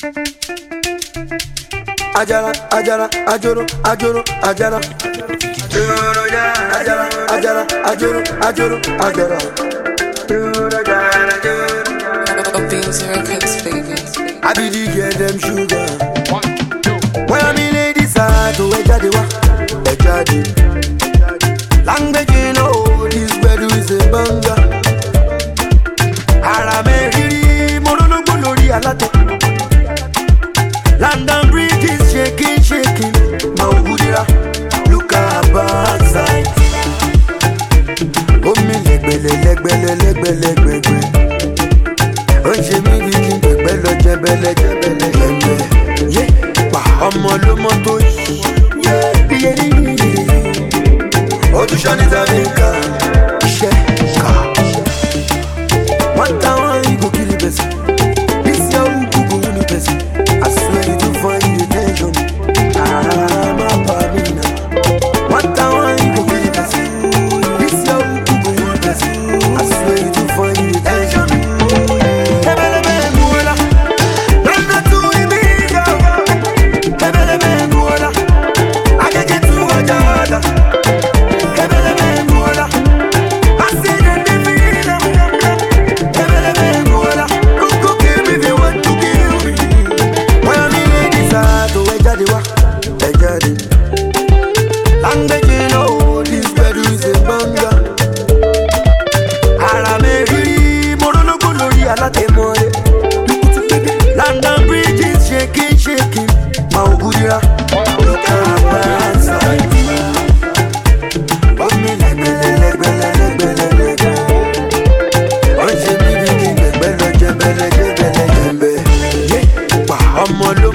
Ajara, ajara, ajoro, ajoro, ajara. Ajara, ajara, ajoro, ajoro, ajara. I be the girl them sugar. When I'm in ladies are to ejade wa, ejade. Language you know, this bedu is a banga. Arame hiri, morono lori alate. London Bridge is shaking, shaking. Maugudira, look at backside. Oh me legbele. Oh she me bikin jebele. Yeah, pa ọmọ ló mọ tó yí. Oh tu shani tabika, iṣẹ́ ká. One time you go kill the person. This year you go win the person. I swear you do find the attention. I'm a parina. One time you go kill the person. This year you go win the person. I swear you do find the attention. London Bridge is shaking, shaking. Maugudira, look at backside. Oh me legbele. Oh she me bikin jebele. Yeah, pa ọmọ ló